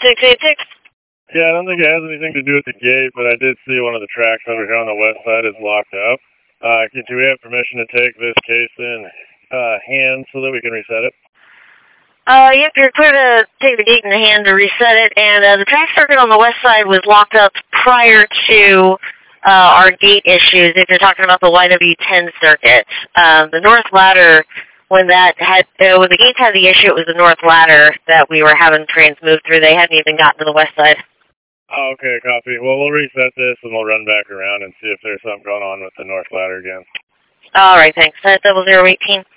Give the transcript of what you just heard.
686. Yeah, I don't think it has anything to do with the gate, but I did see one of the tracks over here on the west side is locked up. Do we have permission to take this case in hand so that we can reset it? Yep, you're clear to take the gate in the hand to reset it, and the track circuit on the west side was locked up prior to our gate issues, if you're talking about the YW10 circuit. The north ladder, when the gates had the issue, it was the north ladder that we were having trains move through. They hadn't even gotten to the west side. Oh, okay, copy. Well, we'll reset this and we'll run back around and see if there's something going on with the north ladder again. All right, thanks. 0018.